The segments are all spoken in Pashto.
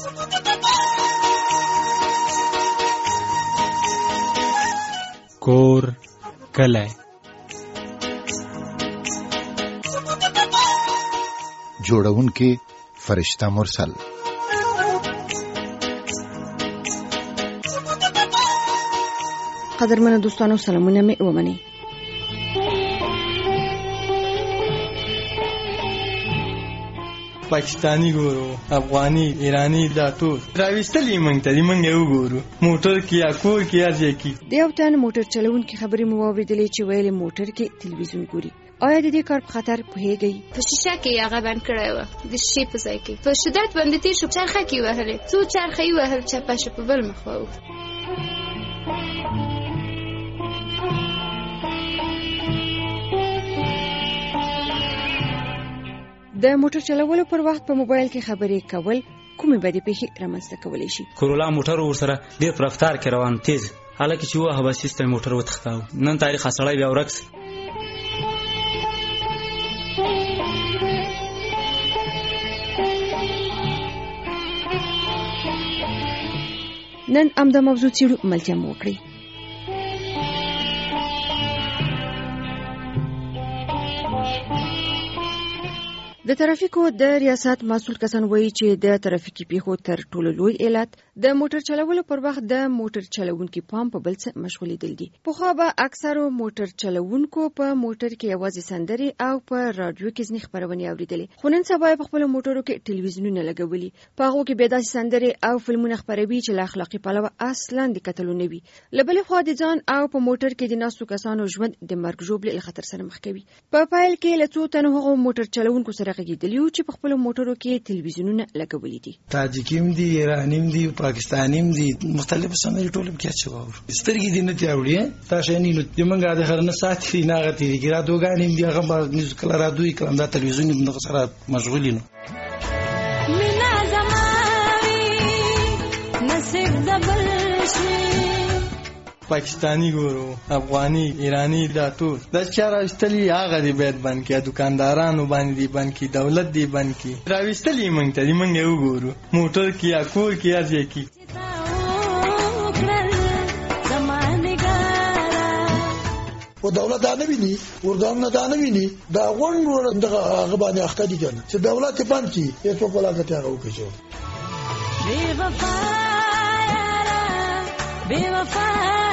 کور کلی جوړونکي فرشته مرسل. قدرمنو دوستانو سلامونه مې ومنئ. پاکستانی ګورو، افغانی، ایرانی، دا ټول راوستلې مونږ ته مونږ یې وګورو. موټر کې یا کور کې یا ځای کې. د یو تن موټر چلونکي خبرې مو واورېدلې چې ویلې موټر کې تلویزیون ګوري. آیا د دې کار په خطر پوهیږئ؟ په شیشه کې هغه بند کړی و، د شیشې په ځای کې په شدت باندې تیر شو، چرخه کې وهلې، څو چرخه یې وهل، چپه شو، په بل مخ واوښت. د موټر چلولو پر وخت په موبایل کې خبرې کول کومې بدې پیښې رامنځته کولی شي؟ کورولا موټر ورسره ډېر په رفتار کې روان تیز، حالکه چې وه به سیستم موټر وتښتاو. نن تاریخ سړی بیا ورک سي. نن همدا موضوع څېړو، ملتیا مو وکړئ. د ترافیکو د ریاست مسؤل کسان وایي چې د ترافیکي پیښو تر ټولو لوی علت د موټر چلولو پر وخت د موټر چلوونکي پام په بل څه مشغولېدل دي. پخوا به اکثرو موټر چلوونکو په موټر کې یوازې سندرې او په رادیو کې ځینې خپرونې اورېدلې، خو نن سبا په خپلو موټرو کې ټلویزیونونه لګولي. په هغو کې بیا داسې سندرې او فلمونه خپروي چې له اخلاقي پلوه اصلاً د کتلو نه وي. له بلې خوا د ځان او په موټر کې د ناستو کسانو ژوند د مرګ ژوبلې له خطر سره مخ کوي. په پایل کې له څو تنو هغو موټر چلوونکو سره غږېدلي چې په خپلو موټرو کې تلویزیونونه لګولي دي. تاجکیم دي، ایرانیم دي، پاکستانیم دي، مختلف سندرې ټول کې اچو سترګې دي نه تیاوړي تاسو نه نو د منګه د هرنه ساتي نه غتی دي را دوګانیم دي هغه باز نیوز کله را دوی کلم دا تلویزیون د سره مشغولینو. مینا زماري نصیب دبل شي. پاکستانی ګورو، افغانی، ایرانی، دا ټول دا چې راوستلې هغه دی باید بند کړي، دکاندارانو باندې دی بند کړي، دولت دی بند کړي. راوستلې مونږ ته مونږ یې وګورو، موټر کې یا کور کې یا ځای کې. و دولت دا نه ویني، ورګانونه دا نه ویني، دا غونډ دغه هغه باندې اخته دي کنه چې دولت بند کړي، هیڅ په ولا کې هغه وکړي. بے وفا یارا، بے وفا.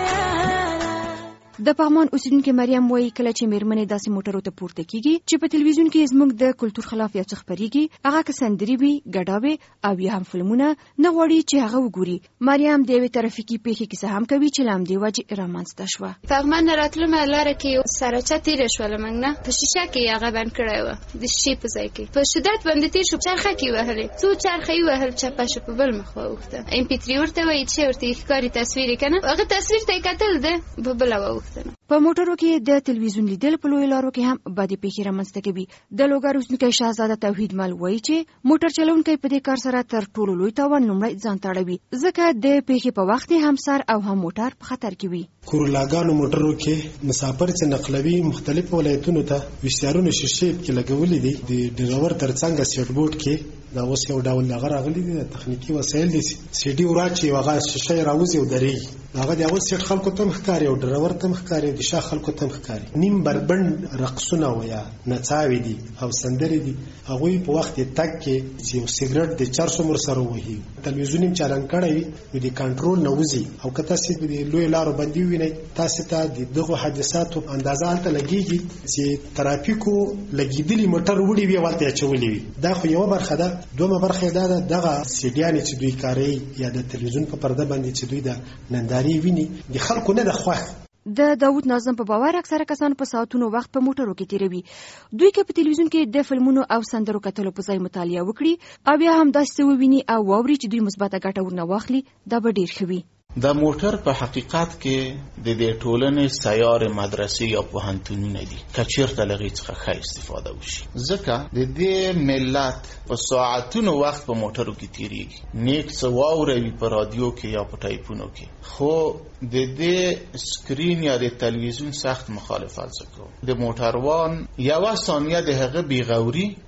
د پغمان اوسیدونکې مریم وایي کله چې میرمنې داسې موټرو ته پورته کیږي چې په تلویزیون کې زموږ د کلتور خلاف یو څه خپرېږي، هغه که سندرې وي، ګډا وي او یا هم فلمونه، نه غواړي چې هغه وګوري. مریم د یوې ترافیکي پیښې کیسه هم کوي چې له همدې وجې رامنځته شوه. پغمان نه راتلمه لاره کې یو سراچه تېره شوله، موږ نه په شیشه کې هغه بند کړی و، د شیشې په ځای کې په شدت باندې تیر شو، چرخه کې وهلې، څو چرخه یې وهل، چپه شو، په بل مخ واوښته. MP3 ورته وایي چې ورته ښکاري تصویر یې که نه، هغه تصویر ته یې کتل ده، په بله واوښته. په موټرو کې د تلویزیون لیدل په لویو لارو کې هم بدې پیښې رامنځته کوي. د لوګر اوسیدونکی شهزاده توحید مل وایي چې موټر چلونکی په دې کار سره تر ټولو لوی تاوان لومړی ځان ته اړوي، ځکه د پیښې په وخت هم سر او هم موټر په خطر کې وي. کورولاګانو موټرو کې مسافر چې نقلوي مختلف ولایتونو ته وشتارونه شیشې کې لګولې دي. د ډرایور ترڅنګ سیټ بورډ کې دا اوس یو ډول هغه راغلي دي، تخنیکی وسایل دي، سی ډي وراچي هغه شیشه راوځي او درې هغه د اول سیټ خلکو ته مخکاري او ډرایور ته مخکاري، د شا خلکو ته مخکاري. نیم بربند رقصونه ویا نڅاوي دي او سندري دي، هغه په وخت تک کې چې یو سیګریټ د 400 مر سره وهي، تلویزیون هم چالان کړی وي، د کنټرول نه وځي. او کته سي د لوی لارو باندې ویني تاسو ته دغه حادثاتو اندازه الته لګيږي چې ترافیکو لګیدلی موټر وړي وی ولته چولې وي. دا خو یو برخه ده. دومره برخه ده دغه سیډیانې چې دوی کاری یا د تلویزیون په پرده باندې چې دوی د ننداري ویني د خلکو نه د خوښ. د داوود ناظم په باور اکثره کسان په ساعتونو وخت په موټرو کې تیروي. دوی که په تلویزیون کې د فلمونو او سندرو کتلو په ځای مطالعه وکړي او بیا هم داسې وویني او واوري چې دوی مثبته ګټه ورنه واخلي، دا به ډیر ښه وي. د موټر په حقیقت کې د دې ټولنې سیار مدرسې یا پوهنتونونه دي که چیرته له هغې څخه ښه استفاده وشي، ځکه د دې ملت په ساعتونو وخت په موټرو کې تیریږي، نیک څه واوروي په رادیو کې یا په ټایپونو کې، خو د دې سکرین یا د تلویزیون سخت مخالفت کوم. د موټروان یوه ثانیه د هغه بیغوري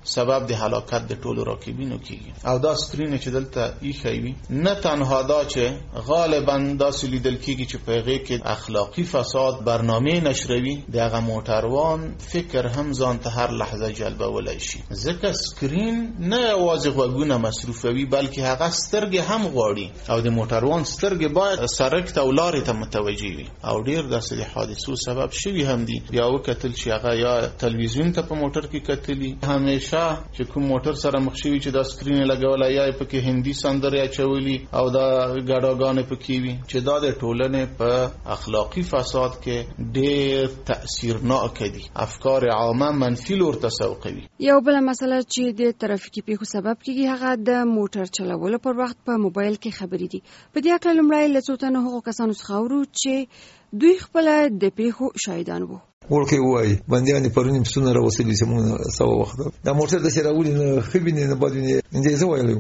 سبب د هلاکت د ټولو راکبینو کیږي. او دا سکرین چې دلته ایښی وي نه تنها دا چې غالبا داسې لیدل کیږي چې په هغې کې اخلاقي فساد برنامه نشروي، د هغه موټروان فکر هم ځان ته هر لحظه جلبولی شي. ځکه سکرین نه یوازې غوږونه مصروفوي بلکې هغه سترګې هم غواړي او د موټروان سترګې باید سړک ته او لارې ته متوجه وي. او ډیر داسې د حادثو سبب شوي هم دي. بیا وکتل چې هغه یا تلویزیون ته په موټر کې کتلي، همیشه چې کوم موټر سره مخ شوي چې دا سکرین لګولی یا پکې هندي سندرې اچولي او دا ګډاګانې پکې وي چې دا د ټولنې په اخلاقي فساد کې ډیر تاثیرناک دي. افکار عامه منفي لور ته سوقوي. یو بل مسله چې د ترافیکي پیښو سبب کیږي هغه د موټر چلولو پر وخت په موبایل کې خبرې دي. په دې اړه لومړی له څو تنو هغو کسانو څخه اورو چې دوی خپل د پیښو شاهدان وو. ورکه وای باندې پرونی پسونه راوصلې سمونه سوا وخت دا موټر د شراولې نه خبینه نه بادونه دې زه وایلو.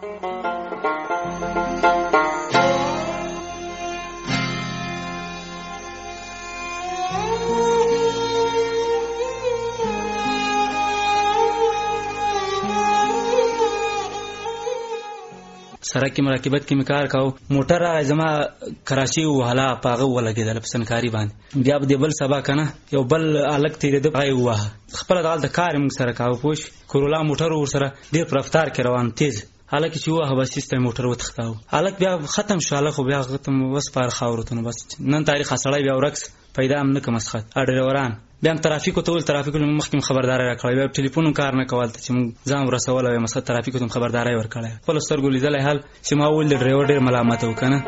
سره کې مراقبت کې کار کاو، موټر راغی زما کراچي وهلا پاغه ولګېدل په سنکاري باندې. بیا به بل سبا کنه یو بل الګ تیرېده هغه ووهه. خپل د کار موږ سره کاو پوش کورولا موټر ور سره ډېر په رفتار کې روان تیز حالکه چې وه بس سیستم موټر وتښتاو. الګ بیا ختم شو، الګ خو بیا ختم وس پر خاورتونه بس نن تاریخ سړی بیا ورکس پیدا هم نه کوم مسخت اډروران بیا ترافیکو ته ول ترافیکو مخکې خبرداري راکړی، بیا ټلیفون کار نه کول ته چې موږ ځان ورسول او مسخت ترافیکو ته خبرداري ورکړی. خپل سترګو لیدل حال چې ما ول ډرایور ډیر ملامت وکنه.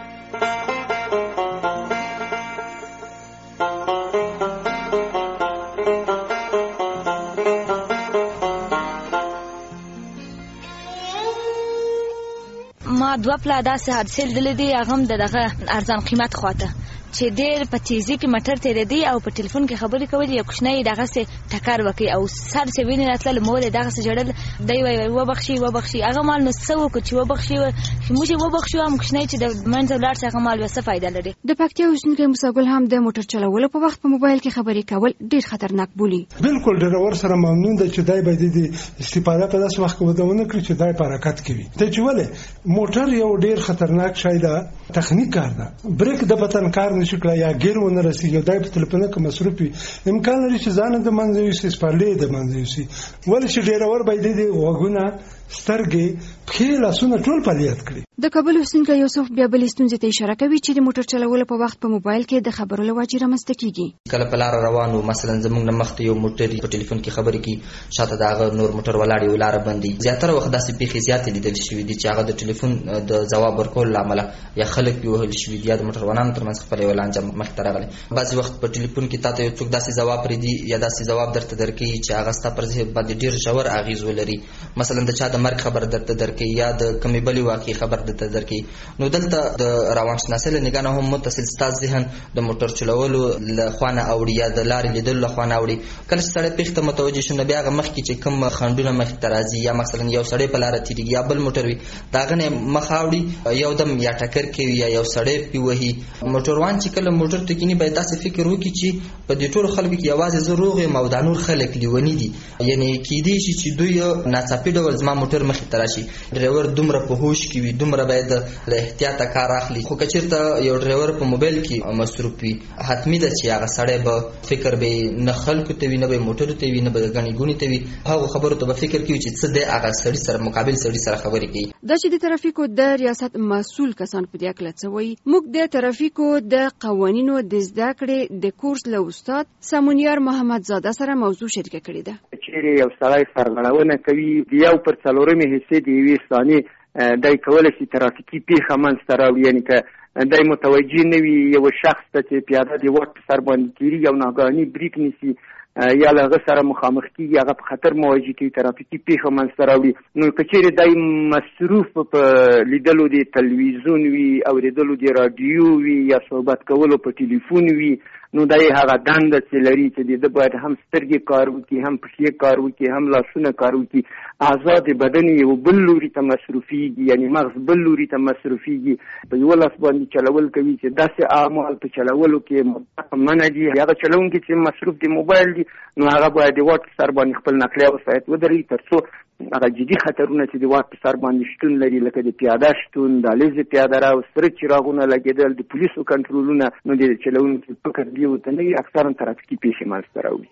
ما دوه پلا داسې حادثې لیدلې دي، هغه هم دغه ارزان قیمت خواته چې ډېر په تیزی کې موټر تېرېدی او په ټلیفون کې خبرې کولې، یو کوچنی دغسې ټکر وکړي او سر چې وینې راتلل مور یې دغسې ژړل، دی وایي وبخښي وبخښي. هغه مال نو څه وکړو چې وبخښي چې موږ یې وبخښو، هم کوچنی چې د منځه ولاړ شي هغه مال بیا څه فایده لري. د پکتیا اوسېدونکی موسیګل هم د موټر چلولو په وخت په موبایل کې خبرې کول ډېر خطرناک بولي. بالکل ډرایور سره ممنون ده چې دای باید د استفاده په داسې وخت کې ودونه کړي چې دای په حرکت کوي. ته چې ولې موټر یو ډېر خطرناک شی ده، تخنیک کار ده، بریک د بطن کار نشي کړای یا ګیر ونه رسیږي، دای په تلیفون کې مصروف وي، امکان لري چې ځان د منځ یوسي سپارلې د منځ یوسي. ولې چې ډرایور باید د وګونه سترګې پښې لاسونه ټول فعالیت کړي. د کابل اوسېدونکی یوسف بیا بلې ستونزې ته اشاره کوي چې د موټر چلولو په وخت په موبایل کې د خبرو له وجې رامنځته کیږي. کله په لار روانو مثلا زموږ نه مخته یو موټر په ټلیفون کې خبرې کوي، شاته د هغه نور موټر ولاړ یو لار باندې. زیاتره وخت داسې پیښې زیاتې لیدل شوي دي چې هغه د ټلیفون د ځواب ورکولو له امله یا خلک وهل شوي دي یا د موټروانانو ترمنځ خپل یو لانجه مخته راغلی. بعضې وخت په ټلیفون کې تاته یو څوک داسې ځواب پرېږدي یا داسې ځواب درته درکوي چې هغه ستا پر ذهن باندې ډېر ژور اغېز ولري، مثلا د چا د مرګ خبر درته درکوي یا د کومې بلې واقعې خبر درته درکوي. نو دلته د روانشناسۍ له نګاه نه هم متصل ستا ذهن د موټر چلولو له خوا نه اوړي یا د لارې لیدلو له خوا نه اوړي. کله چې سړی پیښې ته متوجه شو نو بیا هغه مخکې چې کوم خنډونه مخې ته راځي یا مثلا یو سړی په لاره تېرېږي یا بل موټر وي د هغه نه مخ اوړي یو دم یا ټکر کوي یا یو سړی پې وهي. موټروان چې کله موټر ته کښېني باید داسې فکر وکړي چې په دې ټولو خلکو کې یوازې زه روغ یم او دا نور خلک لیوني دي، یعنې کېدی شي چې دوی ناڅاپي ډول زما موټر مخې ته راشي. ډرایور دومره په هوش کې وي، دومره باید له احتیاطه کار اخلي. خو که چېرته یو ډرایور په موبایل کې مصروف وي حتمي ده چې هغه سړی به فکر به نه خلکو ته وي نه به موټرو ته وي نه به ګڼې ګوڼې ته وي، هغو خبرو ته به فکر کوي چې څه دی هغه سړي سره مقابل سړي سره خبرې کوي. دا چې د ترافیکو د ریاست مسؤل کسان په دې اړه څه وایي. موږ د ترافیکو د قوانینو د زده کړې د کورس له استاد سمونیار محمد زاده سره موضوع شریکه کړې ده. چیرې یو سړی سرغړونه کوي یو پر څلورمې حصې د یوې ثانیې دای کولی شي ترافیکي پیښه منځته راوړي، یعنې که دای متوجه نه وي یو شخص ته چې پیاده د واټ په سر باندې تېرېږي او ناګهاني بریک نیسي یا له هغه سره مخامخ کېږي، هغه په خطر مواجه کوي، ترافیکي پیښه منځته راوړي. نو که چیرې دای مصروف په لیدلو د تلویزیون وي، اورېدلو د راډیو وي یا صحبت کولو په ټلیفون وي نو دا یې هغه دنده چې لري چې د باید هم سترګې کار وکړي، هم پښې کار وکړي، هم لاسونه کار وکړي. آزاد بدن یو بل لوري ته مصرفیږي، یعنی مغز بل لوري ته مصرفیږي. په یو لاس باندې چلول کوي چې داسې اعمال په چلولو کې مطلق منع دي. هغه چلونکي چې مصروف دی موبایل دی نو هغه باید د واټ سر باندې خپل نقلیه وسایط ودري ترڅو هغه جدي خطرونه چې د واټ سر باندې شتون لري لکه د پیاده شتون، د لیزه پیاده راو، سره چراغونه لګیدل، د پولیسو کنټرولونه، نو د چلونکي فکر دی او ته نه اکثرا ترافیکي پیښې منځته راوړي.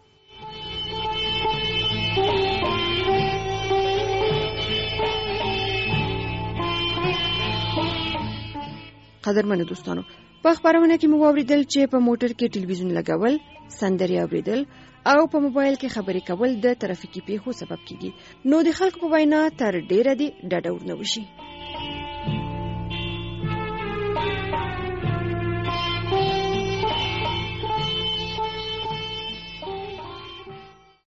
قدرمنو دوستانو، په خبرونه کې مو واوریدل چې په موټر کې ټلویزیون لګول، سندرې اوریدل او په موبایل کې خبرې کول د ترافیکي پیښو سبب کیږي. نو د خلکو په وینا تر ډیره دی ډاډه ورنه وشي.